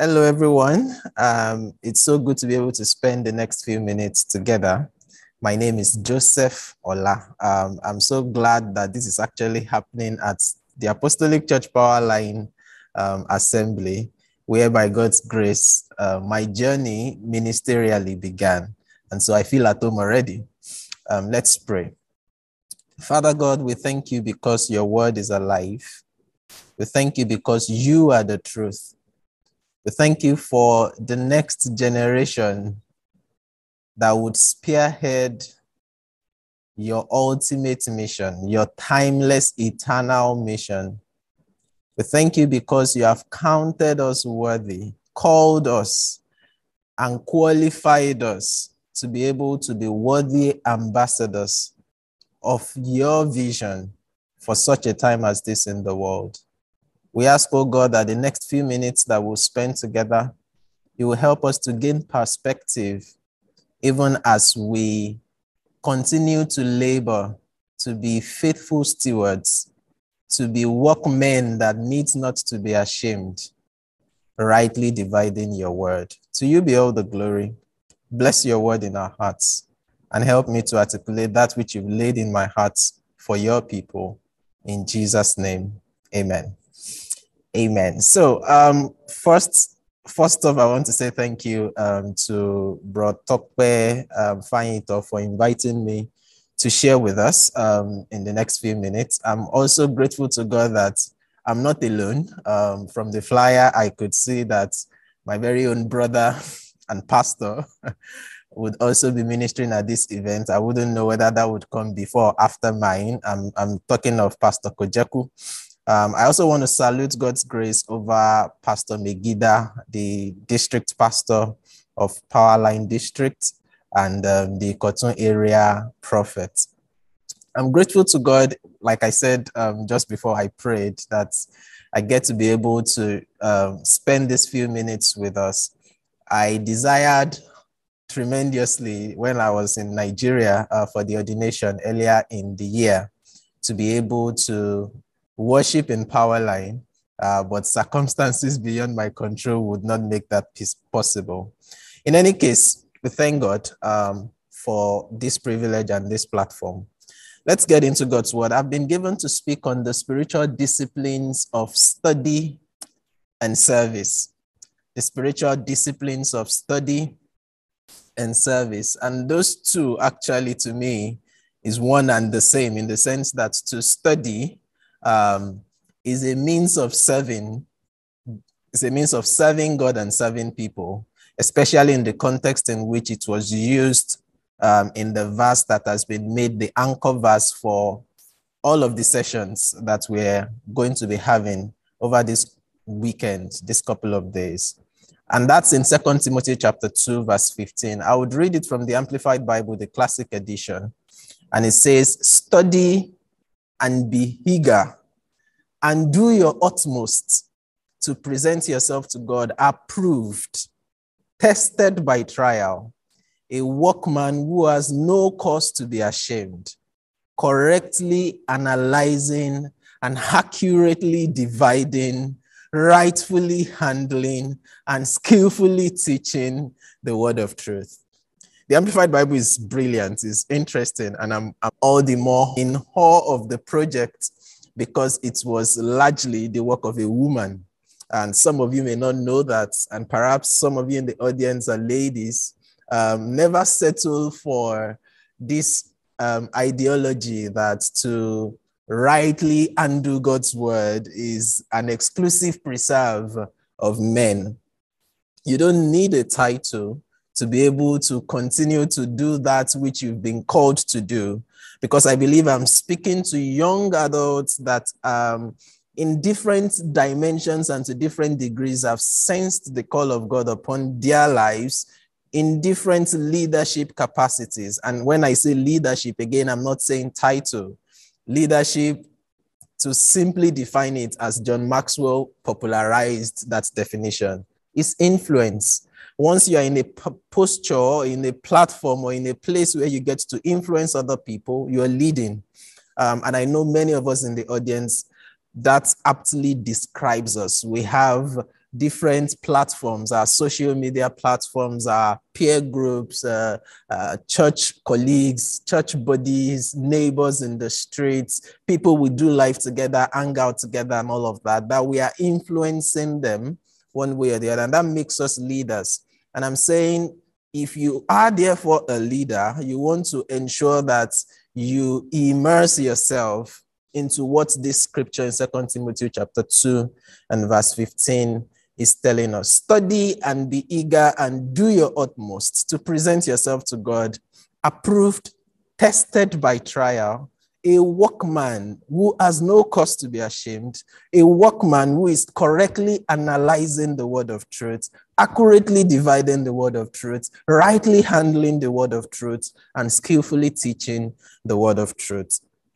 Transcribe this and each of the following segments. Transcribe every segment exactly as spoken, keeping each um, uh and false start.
Hello, everyone. Um, it's so good to be able to spend the next few minutes together. My name is Joseph Ola. Um, I'm so glad that this is actually happening at the Apostolic Church Powerline um, Assembly, where by God's grace, uh, my journey ministerially began. And so I feel at home already. Um, let's pray. Father God, we thank you because your word is alive. We thank you because you are the truth. We thank you for the next generation that would spearhead your ultimate mission, your timeless, eternal mission. We thank you because you have counted us worthy, called us, and qualified us to be able to be worthy ambassadors of your vision for such a time as this in the world. We ask, oh God, that the next few minutes that we'll spend together, you will help us to gain perspective, even as we continue to labor, to be faithful stewards, to be workmen that needs not to be ashamed, rightly dividing your word. To you be all the glory. Bless your word in our hearts and help me to articulate that which you've laid in my heart for your people. In Jesus' name, amen. Amen. So um, first, first off, I want to say thank you um, to Bro Tope um, Fanyito for inviting me to share with us um, in the next few minutes. I'm also grateful to God that I'm not alone. Um, from the flyer, I could see that my very own brother and pastor would also be ministering at this event. I wouldn't know whether that would come before or after mine. I'm, I'm talking of Pastor Kojeku. Um, I also want to salute God's grace over Pastor Megida, the district pastor of Powerline District and um, the Cotton area prophet. I'm grateful to God, like I said um, just before I prayed, that I get to be able to um, spend these few minutes with us. I desired tremendously when I was in Nigeria uh, for the ordination earlier in the year to be able to worship in Powerline, uh, but circumstances beyond my control would not make that piece possible. In any case, we thank God um, for this privilege and this platform. Let's get into God's word. I've been given to speak on the spiritual disciplines of study and service. The spiritual disciplines of study and service. And those two actually to me is one and the same in the sense that to study um, is a means of serving, is a means of serving God and serving people, especially in the context in which it was used um, in the verse that has been made the anchor verse for all of the sessions that we're going to be having over this weekend, this couple of days. And that's in Second Timothy chapter two, verse fifteen. I would read it from the Amplified Bible, the Classic Edition. And it says, study and be eager and do your utmost to present yourself to God approved, tested by trial, a workman who has no cause to be ashamed, correctly analyzing and accurately dividing, rightfully handling, and skillfully teaching the word of truth. The Amplified Bible is brilliant, it's interesting, and I'm, I'm all the more in awe of the project because it was largely the work of a woman. And some of you may not know that, and perhaps some of you in the audience are ladies, um, never settle for this um, ideology that to rightly undo God's word is an exclusive preserve of men. You don't need a title to be able to continue to do that which you've been called to do, because I believe I'm speaking to young adults that um, in different dimensions and to different degrees have sensed the call of God upon their lives in different leadership capacities. And when I say leadership, again, I'm not saying title. Leadership, to simply define it as John Maxwell popularized that definition, is influence. Once you are in a posture, in a platform, or in a place where you get to influence other people, you are leading. Um, and I know many of us in the audience that aptly describes us. We have different platforms, our social media platforms, our peer groups, uh, uh, church colleagues, church buddies, neighbors in the streets, people we do life together, hang out together and all of that, that we are influencing them one way or the other. And that makes us leaders. And I'm saying, if you are therefore a leader, you want to ensure that you immerse yourself into what this scripture in Second Timothy chapter two and verse fifteen is telling us. Study and be eager and do your utmost to present yourself to God, approved, tested by trial, a workman who has no cause to be ashamed, a workman who is correctly analyzing the word of truth, accurately dividing the word of truth, rightly handling the word of truth, and skillfully teaching the word of truth.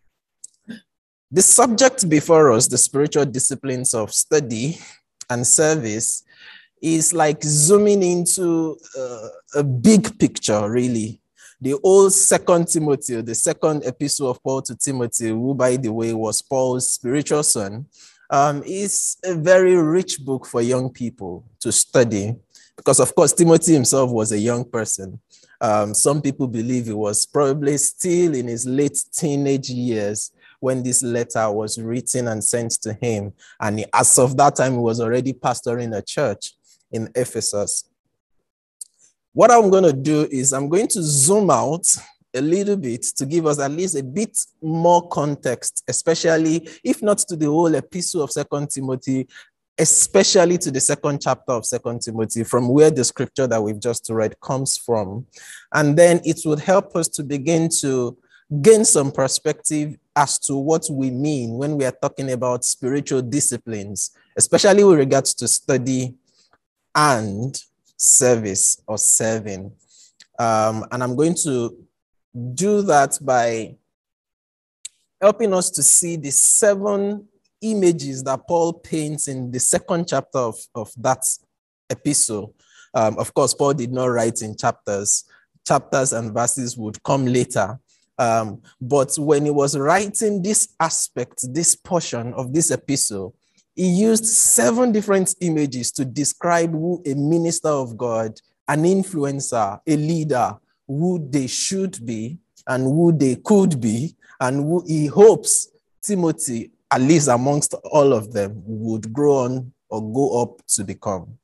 The subject before us, the spiritual disciplines of study and service, is like zooming into uh, a big picture, really. The old Second Timothy, the second epistle of Paul to Timothy, who, by the way, was Paul's spiritual son, um, is a very rich book for young people to study. Because, of course, Timothy himself was a young person. Um, some people believe he was probably still in his late teenage years when this letter was written and sent to him. And he, as of that time, he was already pastoring a church in Ephesus. What I'm going to do is I'm going to zoom out a little bit to give us at least a bit more context, especially, if not to the whole epistle of Second Timothy, especially to the second chapter of Second Timothy, from where the scripture that we've just read comes from. And then it would help us to begin to gain some perspective as to what we mean when we are talking about spiritual disciplines, especially with regards to study and service or serving. Um, and I'm going to do that by helping us to see the seven images that Paul paints in the second chapter of, of that epistle. Um, of course, Paul did not write in chapters. Chapters and verses would come later. Um, but when he was writing this aspect, this portion of this epistle, he used seven different images to describe who a minister of God, an influencer, a leader, who they should be and who they could be, and who he hopes Timothy, at least amongst all of them, would grow on or go up to become.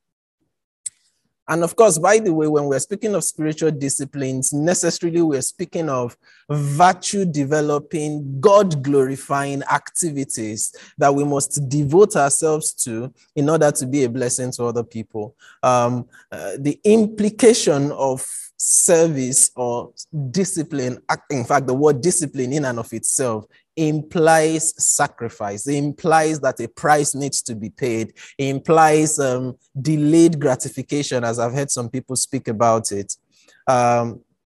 And of course, by the way, when we're speaking of spiritual disciplines, necessarily we're speaking of virtue developing, God glorifying activities that we must devote ourselves to in order to be a blessing to other people. Um, uh, the implication of service or discipline, in fact, the word discipline in and of itself implies sacrifice. It implies that a price needs to be paid. It implies um, delayed gratification, as I've heard some people speak about it. Um,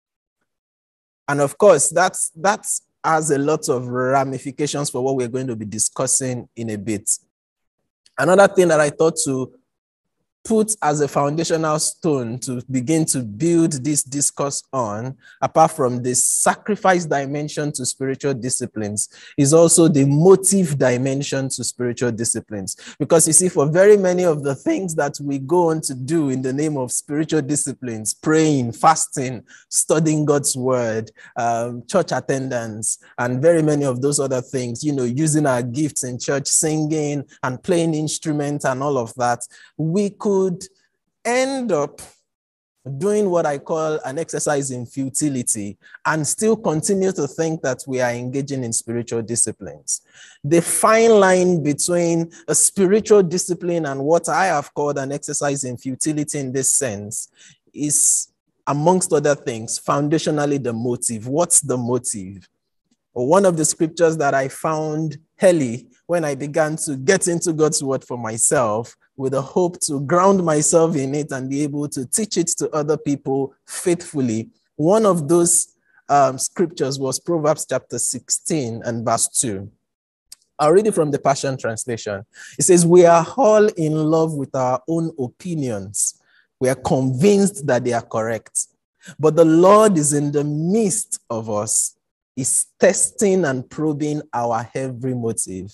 and of course, that's, that has a lot of ramifications for what we're going to be discussing in a bit. Another thing that I thought to put as a foundational stone to begin to build this discourse on, apart from the sacrifice dimension to spiritual disciplines, is also the motive dimension to spiritual disciplines. Because you see, for very many of the things that we go on to do in the name of spiritual disciplines, praying, fasting, studying God's word, um, church attendance, and very many of those other things, you know, using our gifts in church, singing and playing instruments and all of that, we could Could end up doing what I call an exercise in futility and still continue to think that we are engaging in spiritual disciplines. The fine line between a spiritual discipline and what I have called an exercise in futility in this sense is, amongst other things, foundationally the motive. What's the motive? Well, one of the scriptures that I found early when I began to get into God's word for myself, with a hope to ground myself in it and be able to teach it to other people faithfully. One of those um, scriptures was Proverbs chapter sixteen and verse two. I'll read it from the Passion Translation. It says, "We are all in love with our own opinions. We are convinced that they are correct. But the Lord is in the midst of us, is testing and probing our every motive."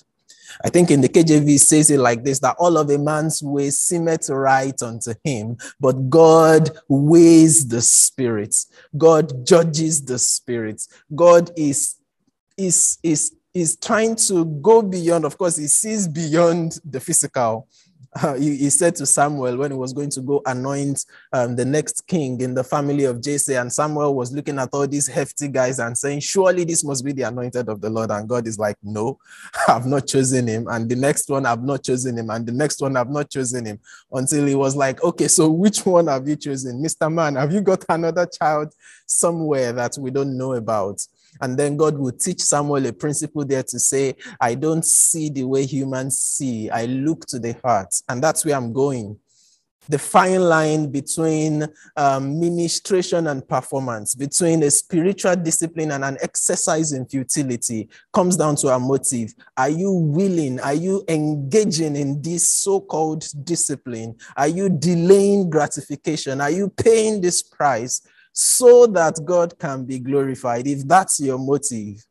I think in the K J V it says it like this, that all of a man's ways seemeth right unto him, but God weighs the spirits. God judges the spirits. God is, is, is, is trying to go beyond. Of course, he sees beyond the physical. Uh, he, he said to Samuel when he was going to go anoint um, the next king in the family of Jesse, and Samuel was looking at all these hefty guys and saying, surely this must be the anointed of the Lord. And God is like, no, I've not chosen him. And the next one, I've not chosen him. And the next one, I've not chosen him. Until he was like, okay, so which one have you chosen? Mister Man, have you got another child somewhere that we don't know about? And then God will teach Samuel a principle there to say, I don't see the way humans see. I look to the heart. And that's where I'm going. The fine line between um, ministration and performance, between a spiritual discipline and an exercise in futility, comes down to our motive. Are you willing? Are you engaging in this so-called discipline? Are you delaying gratification? Are you paying this price so that God can be glorified? If that's your motive,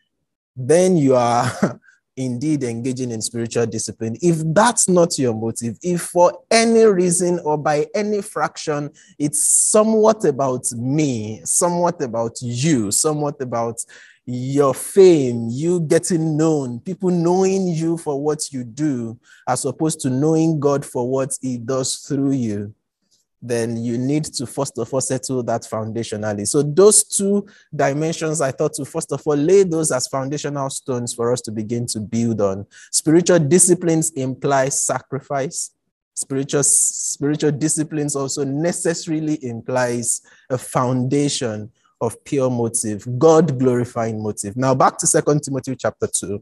then you are indeed engaging in spiritual discipline. If that's not your motive, if for any reason or by any fraction, it's somewhat about me, somewhat about you, somewhat about your fame, you getting known, people knowing you for what you do, as opposed to knowing God for what he does through you, then you need to first of all settle that foundationally. So those two dimensions, I thought to first of all lay those as foundational stones for us to begin to build on. Spiritual disciplines imply sacrifice. Spiritual, spiritual disciplines also necessarily implies a foundation of pure motive, God-glorifying motive. Now back to Second Timothy chapter two.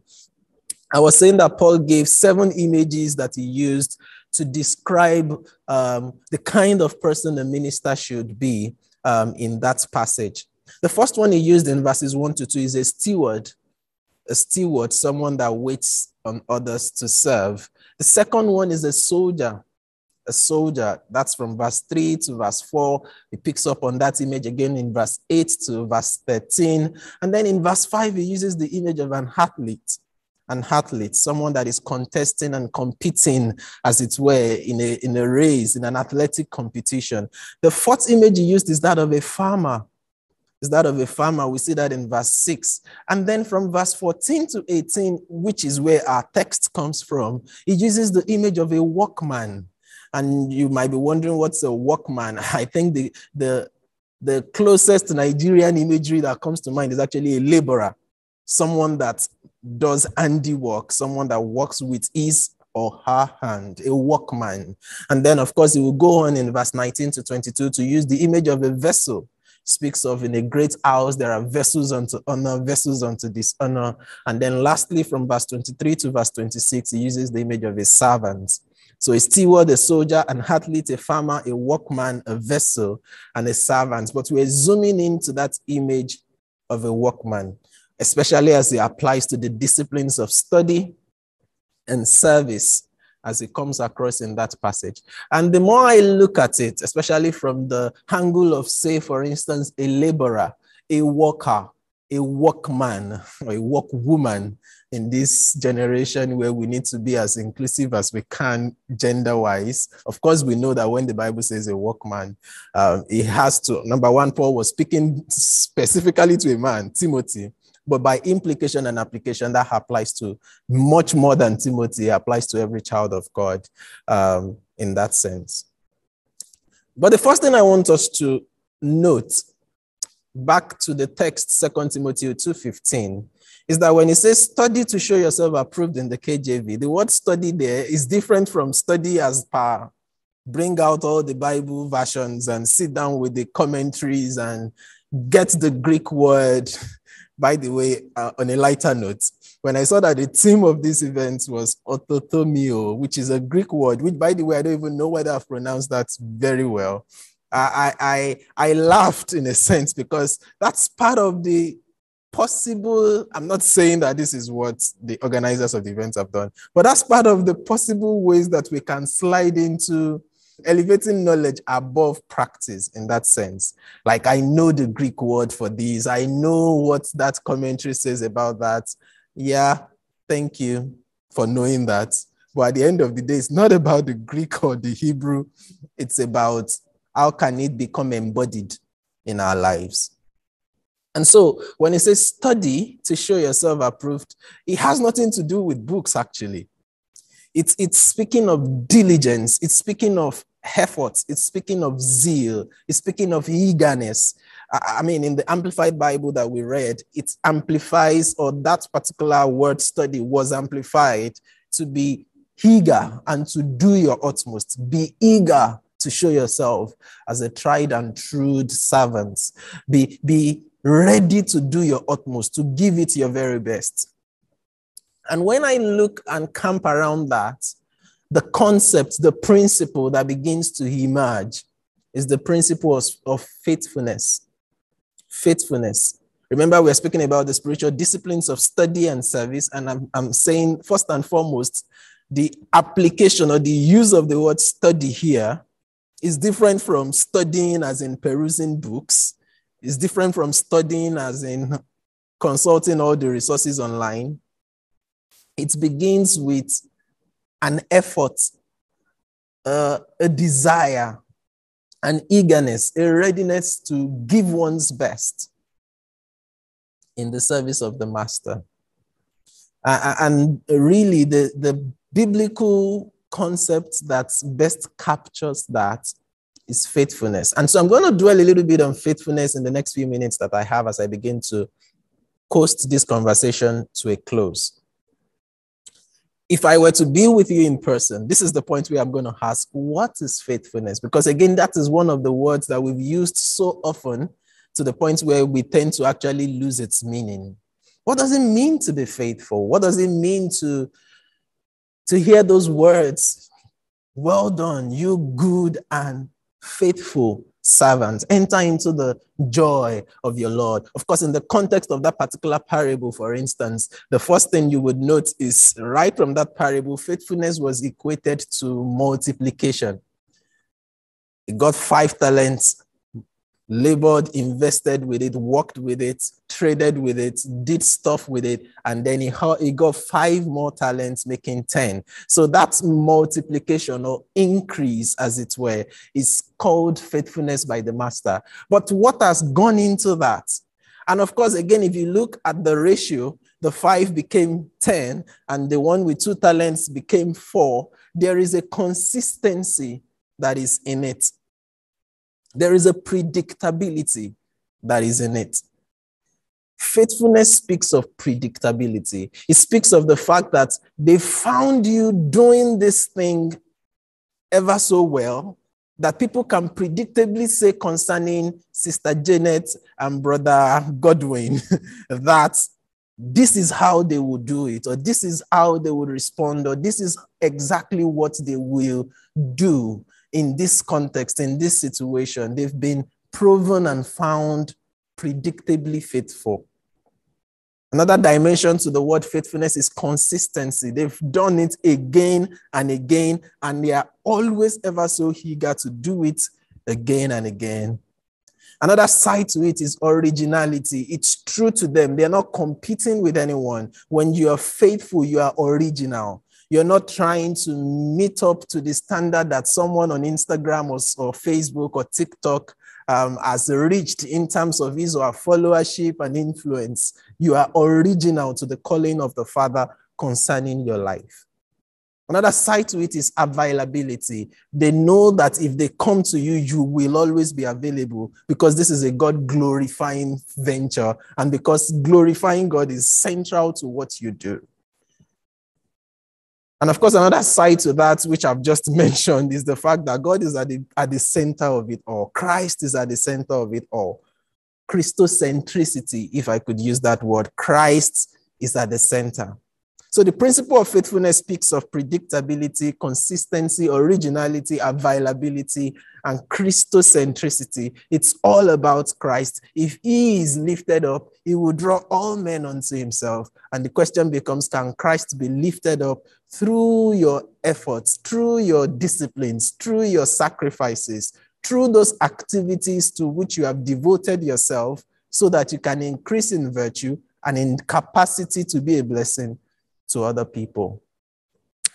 I was saying that Paul gave seven images that he used to describe um, the kind of person a minister should be um, in that passage. The first one he used in verses one to two is a steward. A steward, someone that waits on others to serve. The second one is a soldier. A soldier, that's from verse three to verse four. He picks up on that image again in verse eight to verse thirteen. And then in verse five, he uses the image of an athlete. An athlete, someone that is contesting and competing, as it were, in a, in a race, in an athletic competition. The fourth image he used is that of a farmer. Is that of a farmer. We see that in verse six. And then from verse fourteen to eighteen, which is where our text comes from, he uses the image of a workman. And you might be wondering, what's a workman? I think the, the, the closest Nigerian imagery that comes to mind is actually a laborer, someone that does handiwork, someone that works with his or her hand, a workman. And then, of course, he will go on in verse nineteen to twenty-two to use the image of a vessel. Speaks of in a great house, there are vessels unto honor, vessels unto dishonor. And then lastly, from verse twenty-three to verse twenty-six, he uses the image of a servant. So a steward, a soldier, an athlete, a farmer, a workman, a vessel, and a servant. But we're zooming into that image of a workman, especially as it applies to the disciplines of study and service as it comes across in that passage. And the more I look at it, especially from the angle of, say, for instance, a laborer, a worker, a workman, or a workwoman in this generation where we need to be as inclusive as we can gender-wise. Of course, we know that when the Bible says a workman, uh, it has to, number one, Paul was speaking specifically to a man, Timothy. But by implication and application, that applies to much more than Timothy. It applies to every child of God um, in that sense. But the first thing I want us to note, back to the text, Second Timothy two fifteen, is that when it says study to show yourself approved in the K J V, the word study there is different from study as per bring out all the Bible versions and sit down with the commentaries and get the Greek word. By the way, uh, on a lighter note, when I saw that the theme of this event was autothomio, which is a Greek word, which, by the way, I don't even know whether I've pronounced that very well. I, I, I laughed in a sense because that's part of the possible, I'm not saying that this is what the organizers of the event have done, but that's part of the possible ways that we can slide into elevating knowledge above practice in that sense. Like, I know the Greek word for this. I know what that commentary says about that. Yeah, thank you. for knowing that. But at the end of the day, it's not about the Greek or the Hebrew. It's about how can it become embodied in our lives. And so when it says study to show yourself approved, it has nothing to do with books, actually. It's, it's speaking of diligence. It's speaking of effort. It's speaking of zeal. It's speaking of eagerness. I, I mean, in the Amplified Bible that we read, it amplifies, or that particular word study was amplified to be eager and to do your utmost. Be eager to show yourself as a tried and true servant. Be, be ready to do your utmost, to give it your very best. And when I look and camp around that, the concept, the principle that begins to emerge is the principle of, of faithfulness. Faithfulness. Remember, we're speaking about the spiritual disciplines of study and service, and I'm, I'm saying first and foremost, the application or the use of the word study here is different from studying as in perusing books. It's different from studying as in consulting all the resources online. It begins with an effort, uh, a desire, an eagerness, a readiness to give one's best in the service of the master. Uh, and really, the, the biblical concept that best captures that is faithfulness. And so I'm going to dwell a little bit on faithfulness in the next few minutes that I have as I begin to coast this conversation to a close. If I were to be with you in person, this is the point where I'm going to ask, what is faithfulness? Because again, that is one of the words that we've used so often to the point where we tend to actually lose its meaning. What does it mean to be faithful? What does it mean to, to hear those words? Well done, you good and faithful servant. Enter into the joy of your Lord. Of course, in the context of that particular parable, for instance, the first thing you would note is right from that parable, faithfulness was equated to multiplication. He got five talents, labored, invested with it, worked with it, traded with it, did stuff with it, and then he, he got five more talents, making ten. So that multiplication or increase, as it were, is called faithfulness by the master. But what has gone into that? And of course, again, if you look at the ratio, the five became ten, and the one with two talents became four. There is a consistency that is in it. There is a predictability that is in it. Faithfulness speaks of predictability. It speaks of the fact that they found you doing this thing ever so well that people can predictably say concerning Sister Janet and Brother Godwin that this is how they will do it, or this is how they will respond, or this is exactly what they will do. In this context, in this situation, they've been proven and found predictably faithful. Another dimension to the word faithfulness is consistency. They've done it again and again, and they are always ever so eager to do it again and again. Another side to it is originality. It's true to them. They're not competing with anyone. When you are faithful, you are original. You're not trying to meet up to the standard that someone on Instagram or, or Facebook or TikTok um, has reached in terms of his or her followership and influence. You are original to the calling of the Father concerning your life. Another side to it is availability. They know that if they come to you, you will always be available because this is a God-glorifying venture and because glorifying God is central to what you do. And of course, another side to that, which I've just mentioned, is the fact that God is at the, at the center of it all. Christ is at the center of it all. Christocentricity, if I could use that word. Christ is at the center. So the principle of faithfulness speaks of predictability, consistency, originality, availability, and Christocentricity. It's all about Christ. If he is lifted up, he will draw all men unto himself. And the question becomes, can Christ be lifted up through your efforts, through your disciplines, through your sacrifices, through those activities to which you have devoted yourself so that you can increase in virtue and in capacity to be a blessing to other people?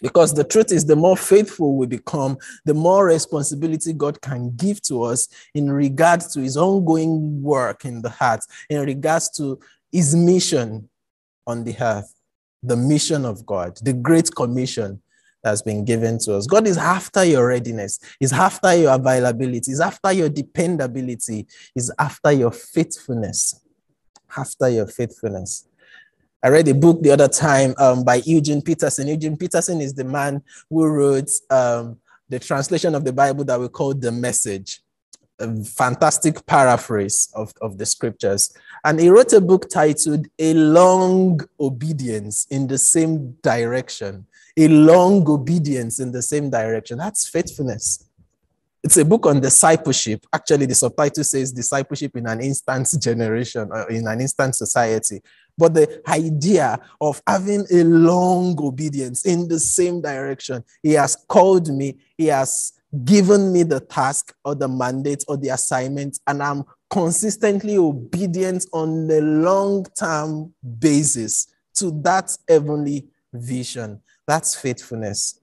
Because the truth is, the more faithful we become, the more responsibility God can give to us in regards to his ongoing work in the heart, in regards to his mission on the earth, the mission of God, the Great Commission that's been given to us. God is after your readiness. He's after your availability. He's after your dependability. He's after your faithfulness. After your faithfulness. I read a book the other time um, by Eugene Peterson. Eugene Peterson is the man who wrote um, the translation of the Bible that we call The Message, a fantastic paraphrase of, of the scriptures. And he wrote a book titled A Long Obedience in the Same Direction. A long obedience in the same direction. That's faithfulness. It's a book on discipleship. Actually, the subtitle says discipleship in an instant generation, or in an instant society. But the idea of having a long obedience in the same direction, he has called me, he has given me the task or the mandate or the assignment, and I'm consistently obedient on a long-term basis to that heavenly vision. That's faithfulness.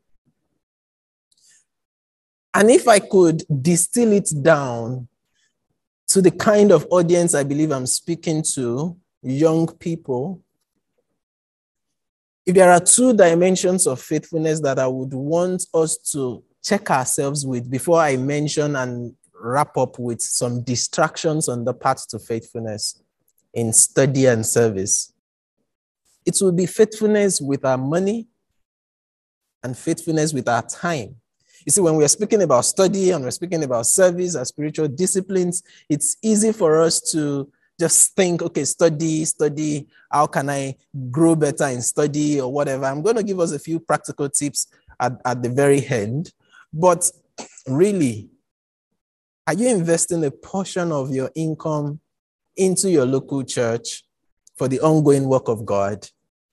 And if I could distill it down to the kind of audience I believe I'm speaking to, young people, if there are two dimensions of faithfulness that I would want us to check ourselves with before I mention and wrap up with some distractions on the path to faithfulness in study and service, it will be faithfulness with our money and faithfulness with our time. You see, when we're speaking about study and we're speaking about service and spiritual disciplines, it's easy for us to just think, okay, study, study, how can I grow better in study or whatever. I'm going to give us a few practical tips at, at the very end. But really, are you investing a portion of your income into your local church for the ongoing work of God?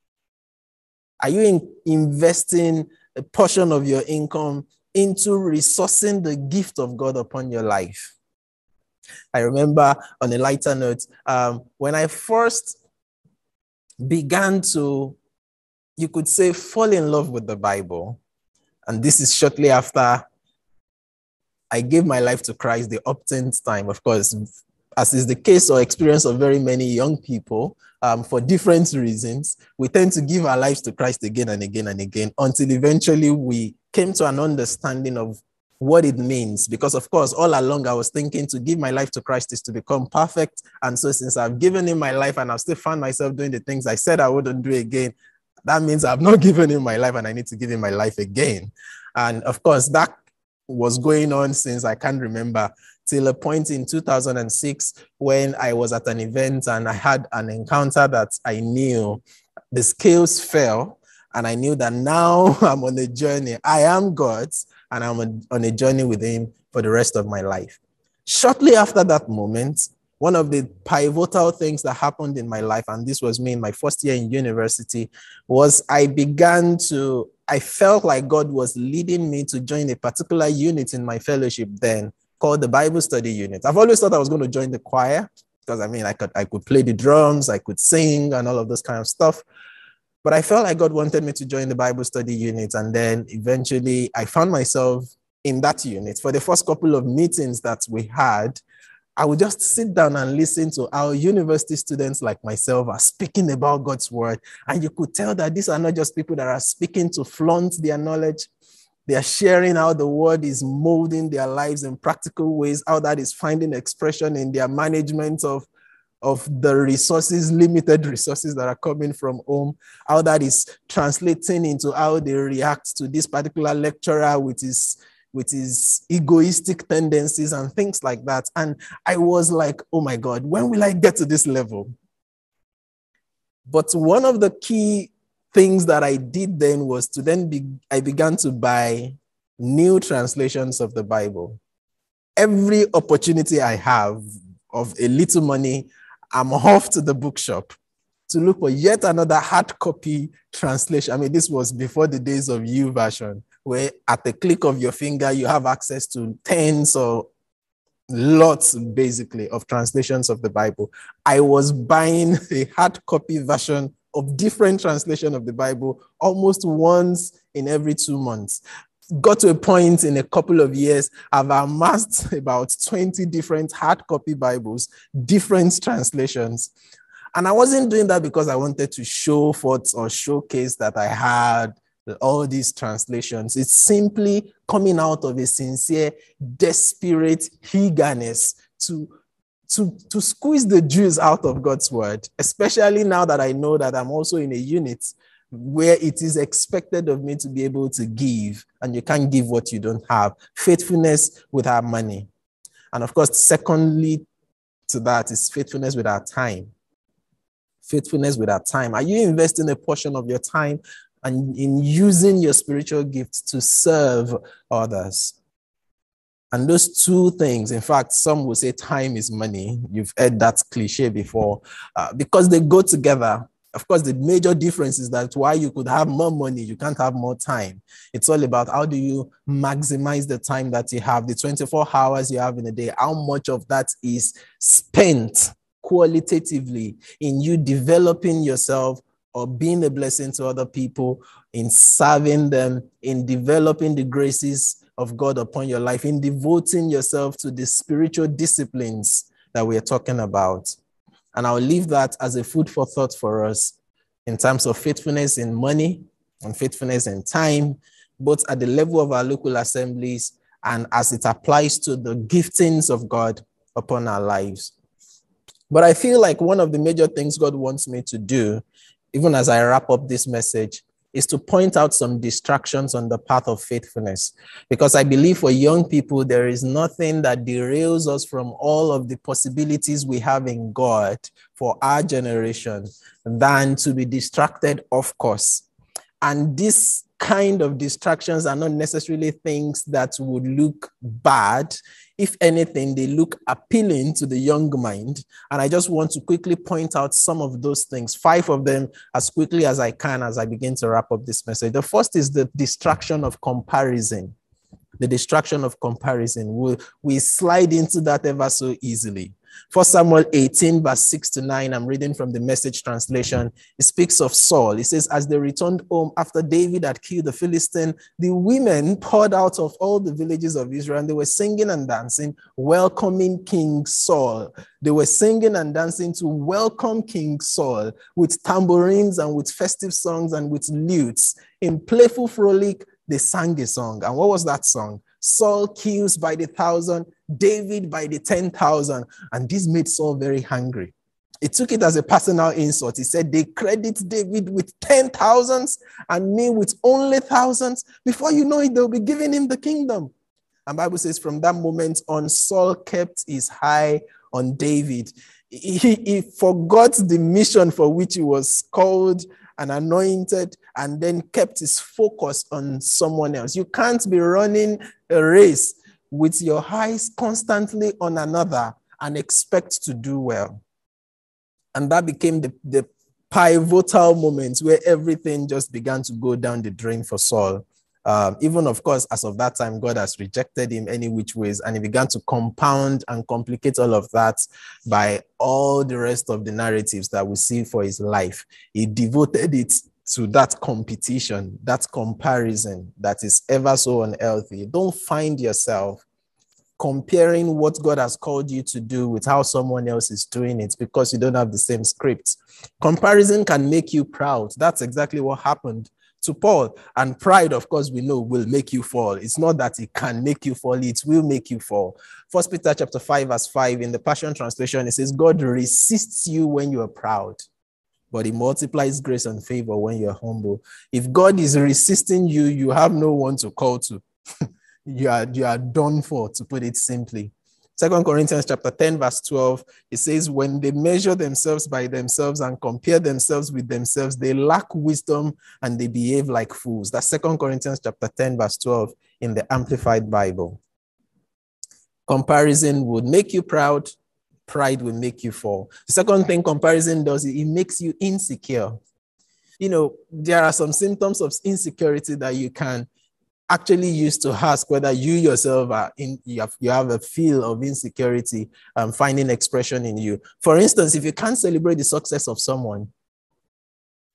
Are you in, investing a portion of your income into resourcing the gift of God upon your life? I remember, on a lighter note, um, when I first began to, you could say, fall in love with the Bible, and this is shortly after I gave my life to Christ, the uptenth time, of course, as is the case or experience of very many young people, um, for different reasons, we tend to give our lives to Christ again and again and again until eventually we came to an understanding of what it means. Because, of course, all along I was thinking to give my life to Christ is to become perfect. And so since I've given him my life and I've still found myself doing the things I said I wouldn't do again, that means I've not given him my life and I need to give him my life again. And, of course, that was going on since I can't remember, till a point in two thousand six when I was at an event and I had an encounter that I knew the scales fell and I knew that now I'm on a journey. I am God's and I'm on a journey with him for the rest of my life. Shortly after that moment, one of the pivotal things that happened in my life, and this was me in my first year in university, was I began to, I felt like God was leading me to join a particular unit in my fellowship then called the Bible study unit. I've always thought I was going to join the choir because, I mean, I could, I could play the drums, I could sing and all of this kind of stuff. But I felt like God wanted me to join the Bible study unit. And then eventually I found myself in that unit. For the first couple of meetings that we had, I would just sit down and listen to how university students like myself are speaking about God's word. And you could tell that these are not just people that are speaking to flaunt their knowledge. They are sharing how the word is molding their lives in practical ways, how that is finding expression in their management of, of the resources, limited resources that are coming from home, how that is translating into how they react to this particular lecturer with his with his egoistic tendencies and things like that. And I was like, oh my God, when will I get to this level? But one of the key things that I did then was to then be, I began to buy new translations of the Bible. Every opportunity I have of a little money, I'm off to the bookshop to look for yet another hard copy translation. I mean, this was before the days of YouVersion, where at the click of your finger, you have access to tens or lots, basically, of translations of the Bible. I was buying a hard copy version of different translation of the Bible almost once in every two months. Got to a point in a couple of years, I've amassed about twenty different hard copy Bibles, different translations. And I wasn't doing that because I wanted to show forth or showcase that I had all these translations. It's simply coming out of a sincere, desperate eagerness to, to, to squeeze the juice out of God's word, especially now that I know that I'm also in a unit where it is expected of me to be able to give, and you can't give what you don't have. Faithfulness with our money. And of course, secondly to that is faithfulness with our time. Faithfulness with our time. Are you investing a portion of your time and in using your spiritual gifts to serve others? And those two things, in fact, some will say time is money. You've heard that cliche before, uh, because they go together. Of course, the major difference is that while you could have more money, you can't have more time. It's all about how do you maximize the time that you have, the twenty-four hours you have in a day, how much of that is spent qualitatively in you developing yourself or being a blessing to other people, in serving them, in developing the graces of God upon your life, in devoting yourself to the spiritual disciplines that we are talking about. And I'll leave that as a food for thought for us in terms of faithfulness in money and faithfulness in time, both at the level of our local assemblies and as it applies to the giftings of God upon our lives. But I feel like one of the major things God wants me to do, even as I wrap up this message, is to point out some distractions on the path of faithfulness. Because I believe for young people, there is nothing that derails us from all of the possibilities we have in God for our generation than to be distracted, of course. And this kind of distractions are not necessarily things that would look bad. If anything, they look appealing to the young mind. And I just want to quickly point out some of those things, five of them as quickly as I can as I begin to wrap up this message. The first is the distraction of comparison. The distraction of comparison. We, we slide into that ever so easily. First Samuel eighteen, verse six to nine, I'm reading from the Message translation. It speaks of Saul. It says, as they returned home after David had killed the Philistine, the women poured out of all the villages of Israel, and they were singing and dancing, welcoming King Saul. They were singing and dancing to welcome King Saul with tambourines and with festive songs and with lutes. In playful frolic, they sang a song. And what was that song? Saul kills by the thousand, David by the ten thousand. And this made Saul very hungry. He took it as a personal insult. He said, they credit David with ten thousands and me with only thousands. Before you know it, they'll be giving him the kingdom. And the Bible says from that moment on, Saul kept his eye on David. He, he, he forgot the mission for which he was called and anointed, and then kept his focus on someone else. You can't be running a race with your eyes constantly on another and expect to do well. And that became the, the pivotal moment where everything just began to go down the drain for Saul. Um, even, of course, as of that time, God has rejected him any which ways, and he began to compound and complicate all of that by all the rest of the narratives that we see for his life. He devoted it to that competition, that comparison that is ever so unhealthy. Don't find yourself comparing what God has called you to do with how someone else is doing it because you don't have the same script. Comparison can make you proud. That's exactly what happened to Paul. And pride, of course, we know will make you fall. It's not that it can make you fall, it will make you fall. First Peter chapter five, verse five, in the Passion Translation, it says, God resists you when you are proud, but he multiplies grace and favor when you're humble. If God is resisting you, you have no one to call to. you are, you are done for, to put it simply. Second Corinthians chapter ten, verse twelve, it says, when they measure themselves by themselves and compare themselves with themselves, they lack wisdom and they behave like fools. That's Second Corinthians chapter ten, verse twelve in the Amplified Bible. Comparison would make you proud. Pride will make you fall. The second thing comparison does is it makes you insecure. You know, there are some symptoms of insecurity that you can actually use to ask whether you yourself are in, you have, you have a feel of insecurity um, finding expression in you. For instance, if you can't celebrate the success of someone,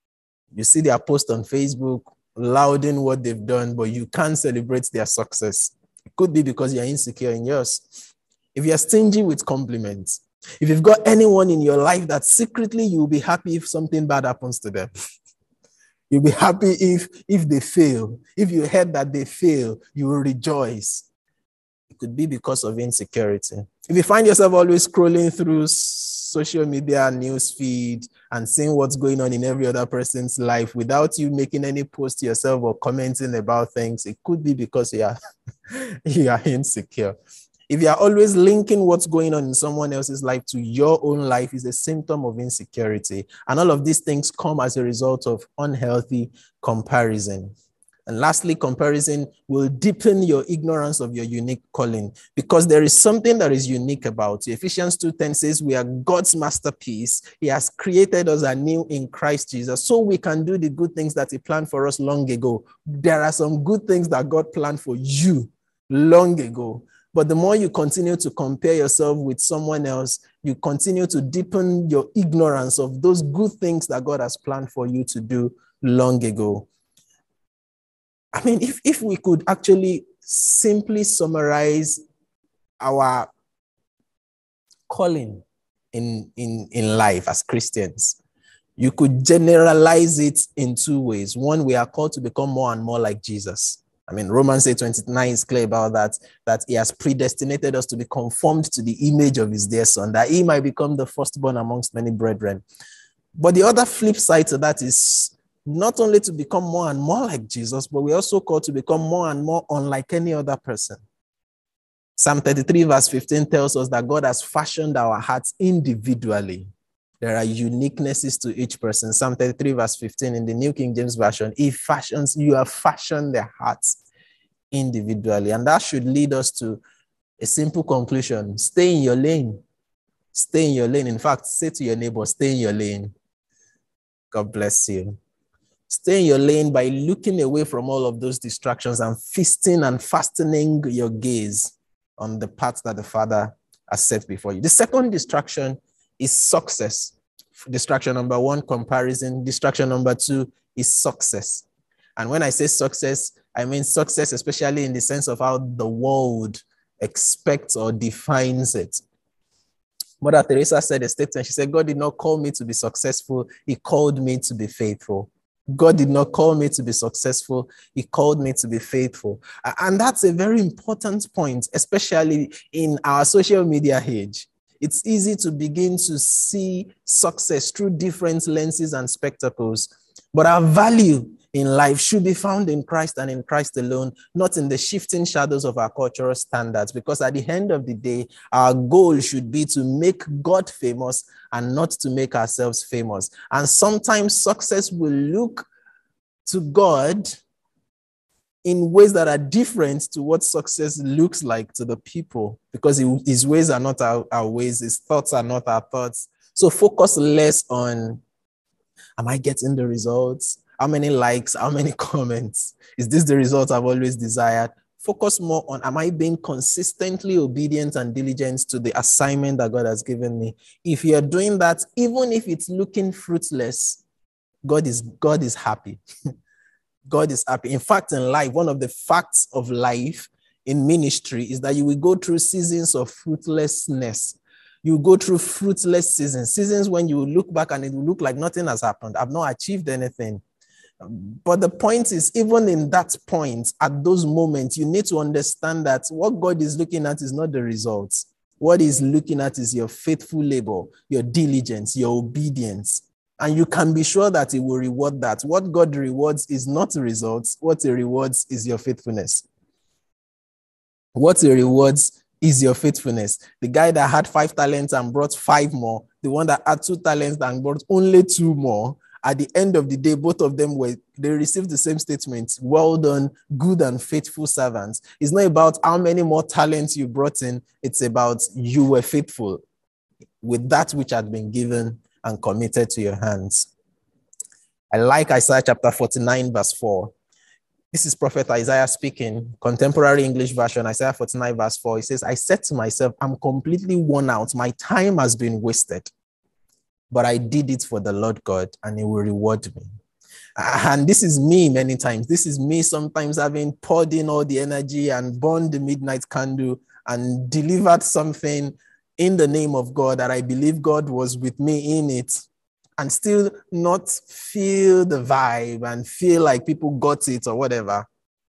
You see their post on Facebook, lauding what they've done, but you can't celebrate their success. It could be because you're insecure in yours. If you're stingy with compliments, if you've got anyone in your life that secretly you'll be happy if something bad happens to them, you'll be happy if, if they fail. If you heard that they fail, you will rejoice. It could be because of insecurity. If you find yourself always scrolling through social media news feed and seeing what's going on in every other person's life without you making any post yourself or commenting about things, it could be because you are, you are insecure. If you are always linking what's going on in someone else's life to your own life, is a symptom of insecurity. And all of these things come as a result of unhealthy comparison. And lastly, comparison will deepen your ignorance of your unique calling, because there is something that is unique about you. Ephesians two ten says we are God's masterpiece. He has created us anew in Christ Jesus so we can do the good things that he planned for us long ago. There are some good things that God planned for you long ago. But the more you continue to compare yourself with someone else, you continue to deepen your ignorance of those good things that God has planned for you to do long ago. I mean, if, if we could actually simply summarize our calling in, in, in life as Christians, you could generalize it in two ways. One, we are called to become more and more like Jesus. I mean, Romans eight twenty-nine is clear about that, that he has predestinated us to be conformed to the image of his dear son, that he might become the firstborn amongst many brethren. But the other flip side to that is not only to become more and more like Jesus, but we're also called to become more and more unlike any other person. Psalm thirty-three verse fifteen tells us that God has fashioned our hearts individually. There are uniquenesses to each person. Psalm thirty-three verse fifteen in the New King James Version, he fashions, you have fashioned their hearts individually. And that should lead us to a simple conclusion. Stay in your lane. Stay in your lane. In fact, say to your neighbor, stay in your lane. God bless you. Stay in your lane by looking away from all of those distractions and feasting and fastening your gaze on the path that the Father has set before you. The second distraction is success. Distraction number one, comparison. Distraction number two is success. And when I say success, I mean success, especially in the sense of how the world expects or defines it. Mother Teresa said a statement. She said, God did not call me to be successful. He called me to be faithful. God did not call me to be successful. He called me to be faithful. And that's a very important point, especially in our social media age. It's easy to begin to see success through different lenses and spectacles. But our value in life should be found in Christ and in Christ alone, not in the shifting shadows of our cultural standards. Because at the end of the day, our goal should be to make God famous and not to make ourselves famous. And sometimes success will look to God in ways that are different to what success looks like to the people, because his ways are not our, our ways, his thoughts are not our thoughts. So focus less on, am I getting the results? How many likes? How many comments? Is this the result I've always desired? Focus more on, am I being consistently obedient and diligent to the assignment that God has given me? If you're doing that, even if it's looking fruitless, God is, God is happy. God is happy. In fact, in life, one of the facts of life in ministry is that you will go through seasons of fruitlessness. You go through fruitless seasons, seasons when you will look back and it will look like nothing has happened. I've not achieved anything. But the point is, even in that point, at those moments, you need to understand that what God is looking at is not the results. What he's looking at is your faithful labor, your diligence, your obedience. And you can be sure that he will reward that. What God rewards is not results. What he rewards is your faithfulness. What he rewards is your faithfulness. The guy that had five talents and brought five more, the one that had two talents and brought only two more, at the end of the day, both of them were, they received the same statement. Well done, good and faithful servants. It's not about how many more talents you brought in. It's about you were faithful with that which had been given and committed to your hands. I like Isaiah chapter forty-nine, verse four. This is Prophet Isaiah speaking, contemporary English version, Isaiah forty-nine, verse four. He says, I said to myself, I'm completely worn out. My time has been wasted. But I did it for the Lord God, and he will reward me. And this is me many times. This is me sometimes having poured in all the energy and burned the midnight candle and delivered something in the name of God that I believe God was with me in it, and still not feel the vibe and feel like people got it or whatever.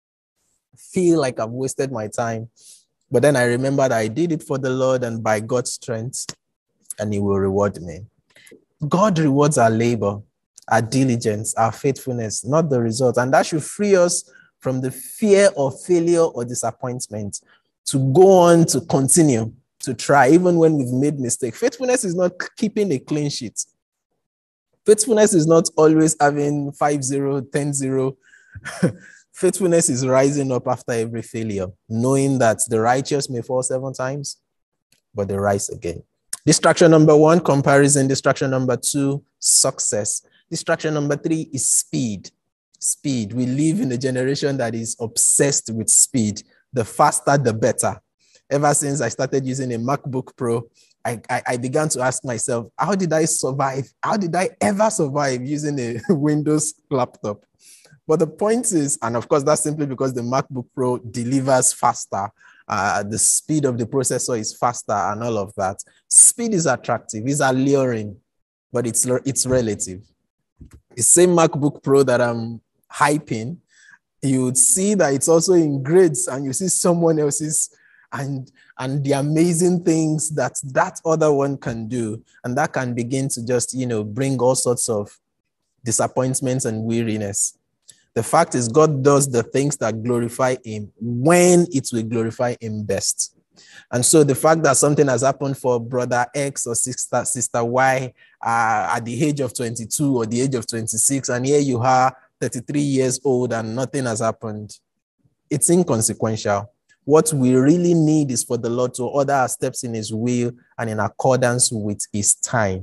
Feel like I've wasted my time. But then I remember that I did it for the Lord and by God's strength, and He will reward me. God rewards our labor, our diligence, our faithfulness, not the result. And that should free us from the fear of failure or disappointment to go on to continue to try, even when we've made mistakes. Faithfulness is not keeping a clean sheet. Faithfulness is not always having five zero, ten zero. Faithfulness is rising up after every failure, knowing that the righteous may fall seven times, but they rise again. Distraction number one, comparison. Distraction number two, success. Distraction number three is speed. Speed. We live in a generation that is obsessed with speed. The faster, the better. Ever since I started using a MacBook Pro, I, I, I began to ask myself, how did I survive? How did I ever survive using a Windows laptop? But the point is, and of course, that's simply because the MacBook Pro delivers faster. Uh, the speed of the processor is faster and all of that. Speed is attractive, it's alluring, but it's, it's relative. The same MacBook Pro that I'm hyping, you would see that it's also in grades, and you see someone else's and, and the amazing things that that other one can do. And that can begin to just, you know, bring all sorts of disappointments and weariness. The fact is, God does the things that glorify Him when it will glorify Him best. And so the fact that something has happened for brother X or sister, sister Y uh, at the age of twenty-two or the age of twenty-six, and here you are thirty-three years old and nothing has happened, it's inconsequential. What we really need is for the Lord to order our steps in His will and in accordance with His time.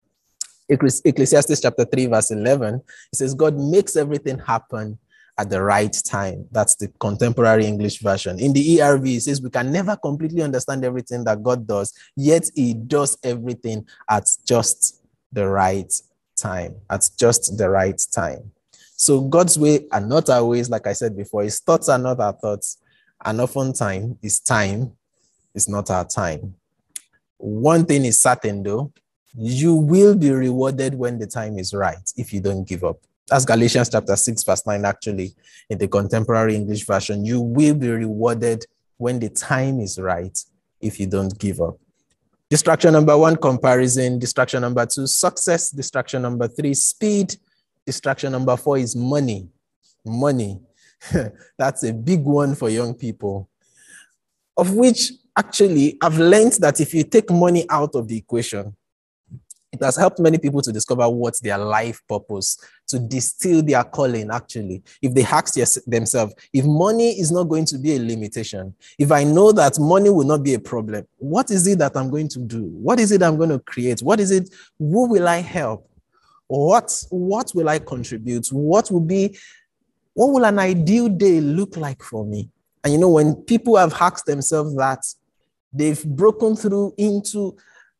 Ecclesiastes chapter three, verse eleven, it says, God makes everything happen at the right time. That's the contemporary English version. In the E R V, it says, we can never completely understand everything that God does, yet He does everything at just the right time, at just the right time. So God's way are not our ways, like I said before. His thoughts are not our thoughts. And oftentimes, His time is not our time. One thing is certain, though, you will be rewarded when the time is right if you don't give up. That's Galatians chapter six, verse nine, actually, in the contemporary English version. You will be rewarded when the time is right if you don't give up. Distraction number one, comparison. Distraction number two, success. Distraction number three, speed. Distraction number four is money. Money. That's a big one for young people, of which actually I've learned that if you take money out of the equation, it has helped many people to discover what's their life purpose, to distill their calling, actually. If they ask themselves, if money is not going to be a limitation, if I know that money will not be a problem, what is it that I'm going to do? What is it I'm going to create? What is it? Who will I help? What, what will I contribute? What will be, what will an ideal day look like for me? And you know, when people have asked themselves that, they've broken through into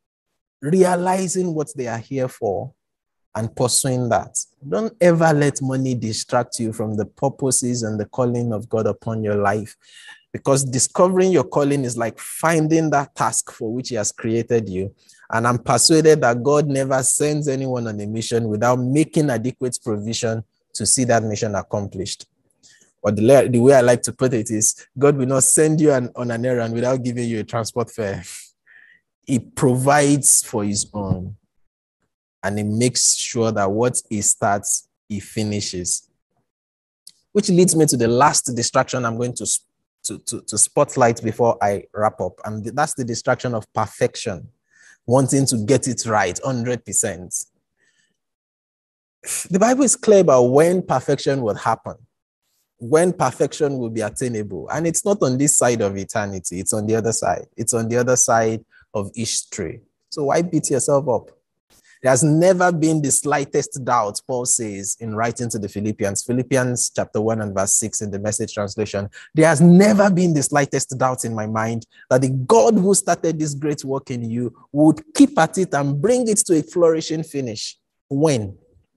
realizing what they are here for and pursuing that. Don't ever let money distract you from the purposes and the calling of God upon your life, because discovering your calling is like finding that task for which He has created you. And I'm persuaded that God never sends anyone on a mission without making adequate provision to see that mission accomplished. But the, the way I like to put it is, God will not send you an, on an errand without giving you a transport fare. He provides for His own, and He makes sure that what He starts, He finishes. Which leads me to the last distraction I'm going to, to, to, to spotlight before I wrap up. And that's the distraction of perfection, wanting to get it right, one hundred percent. The Bible is clear about when perfection will happen, when perfection will be attainable. And it's not on this side of eternity. It's on the other side. It's on the other side of history. So why beat yourself up? There has never been the slightest doubt, Paul says in writing to the Philippians, Philippians chapter one and verse six in the Message translation. There has never been the slightest doubt in my mind that the God who started this great work in you would keep at it and bring it to a flourishing finish. When?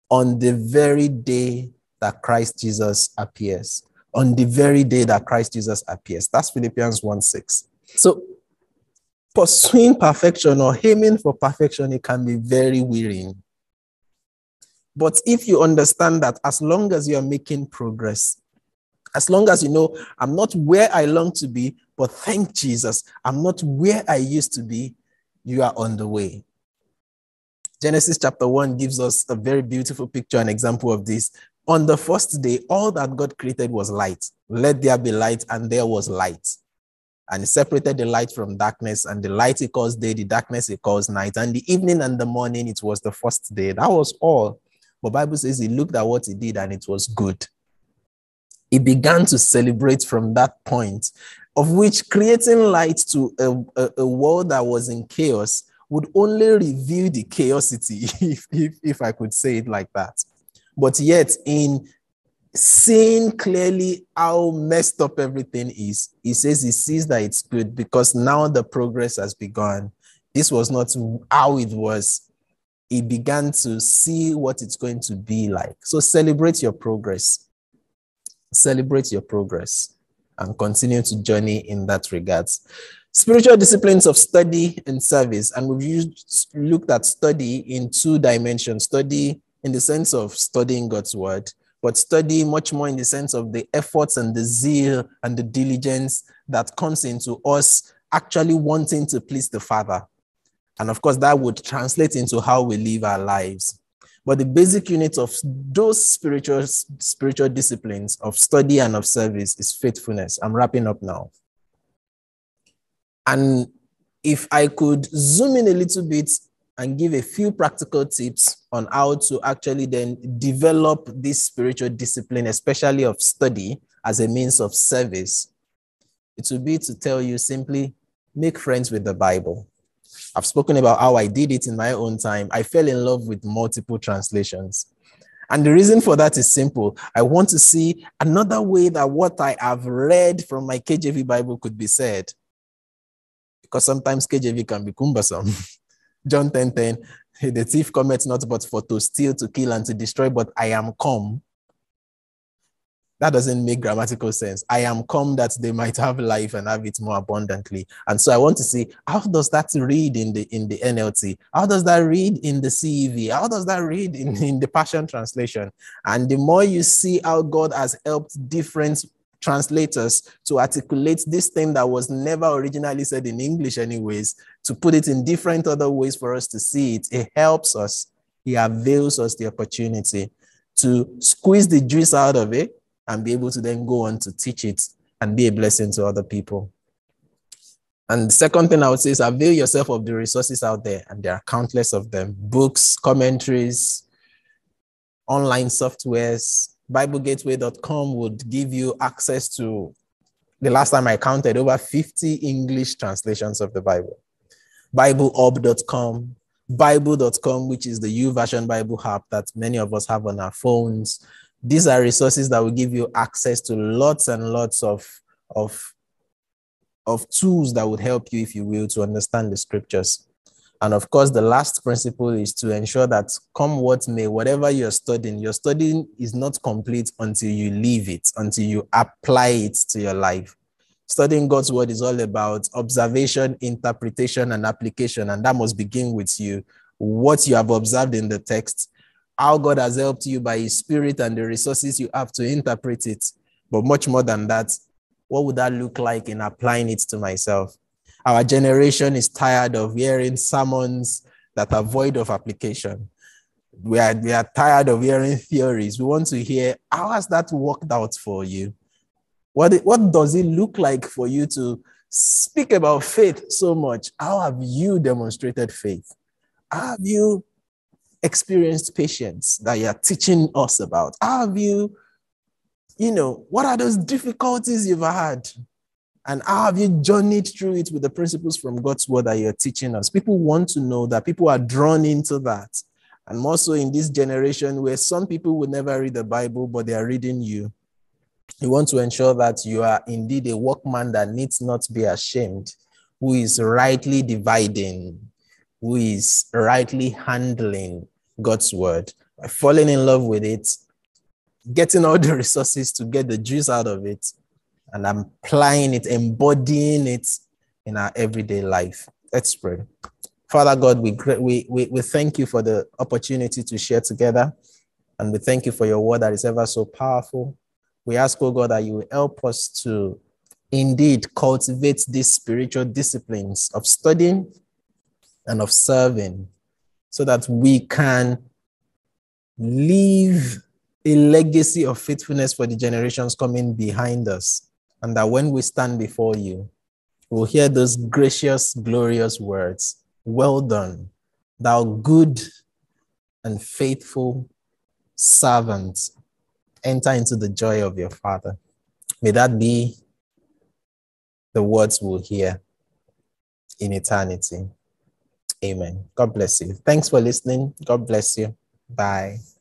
on the very day that Christ Jesus appears. On the very day that Christ Jesus appears. That's Philippians one six. So pursuing perfection or aiming for perfection, it can be very wearying. But if you understand that as long as you are making progress, as long as you know, I'm not where I long to be, but thank Jesus, I'm not where I used to be, you are on the way. Genesis chapter one gives us a very beautiful picture and example of this. On the first day, all that God created was light. Let there be light, and there was light. And he separated the light from darkness, and the light he calls day, the darkness he calls night. And the evening and the morning, it was the first day. That was all. But the Bible says he looked at what he did and it was good. He began to celebrate from that point, of which creating light to a, a, a world that was in chaos would only reveal the chaosity, if, if, if I could say it like that. But yet, in seeing clearly how messed up everything is, he says he sees that it's good because now the progress has begun. This was not how it was. He began to see what it's going to be like. So celebrate your progress. Celebrate your progress and continue to journey in that regards. Spiritual disciplines of study and service. And we've used, looked at study in two dimensions. Study in the sense of studying God's word, but study much more in the sense of the efforts and the zeal and the diligence that comes into us actually wanting to please the Father. And of course, that would translate into how we live our lives. But the basic unit of those spiritual, spiritual disciplines of study and of service is faithfulness. I'm wrapping up now. And if I could zoom in a little bit and give a few practical tips on how to actually then develop this spiritual discipline, especially of study as a means of service, it would be to tell you simply, make friends with the Bible. I've spoken about how I did it in my own time. I fell in love with multiple translations. And the reason for that is simple. I want to see another way that what I have read from my K J V Bible could be said. Because sometimes K J V can be cumbersome. John ten ten, the thief cometh not but for to steal, to kill, and to destroy, but I am come. That doesn't make grammatical sense. I am come that they might have life and have it more abundantly. And so I want to see, how does that read in the in the N L T? How does that read in the C E V? How does that read in, in the Passion Translation? And the more you see how God has helped different translators to articulate this thing that was never originally said in English anyways, to put it in different other ways for us to see it, it helps us. He avails us the opportunity to squeeze the juice out of it and be able to then go on to teach it and be a blessing to other people. And the second thing I would say is avail yourself of the resources out there, and there are countless of them. Books, commentaries, online softwares. Bible Gateway dot com would give you access to, the last time I counted, over fifty English translations of the Bible. Bible Hub dot com, Bible dot com, which is the YouVersion Bible app that many of us have on our phones. These are resources that will give you access to lots and lots of, of, of tools that would help you, if you will, to understand the scriptures. And of course, the last principle is to ensure that come what may, whatever you're studying, your studying is not complete until you leave it, until you apply it to your life. Studying God's word is all about observation, interpretation, and application. And that must begin with you. What you have observed in the text, how God has helped you by his spirit and the resources you have to interpret it. But much more than that, what would that look like in applying it to myself? Our generation is tired of hearing sermons that are void of application. We are, we are tired of hearing theories. We want to hear, how has that worked out for you? What, what does it look like for you to speak about faith so much? How have you demonstrated faith? How have you experienced patience that you're teaching us about? How have you, you know, what are those difficulties you've had? And how have you journeyed through it with the principles from God's word that you're teaching us? People want to know that. People are drawn into that. And more so in this generation where some people will never read the Bible, but they are reading you. You want to ensure that you are indeed a workman that needs not be ashamed, who is rightly dividing, who is rightly handling God's word. by falling in love with it, getting all the resources to get the juice out of it, and applying it, embodying it in our everyday life. Let's pray. Father God, we, we, we, we thank you for the opportunity to share together, and we thank you for your word that is ever so powerful. We ask, oh God, that you will help us to indeed cultivate these spiritual disciplines of studying and of serving, so that we can leave a legacy of faithfulness for the generations coming behind us. And that when we stand before you, we'll hear those gracious, glorious words. Well done, thou good and faithful servant. Enter into the joy of your Father. May that be the words we'll hear in eternity. Amen. God bless you. Thanks for listening. God bless you. Bye.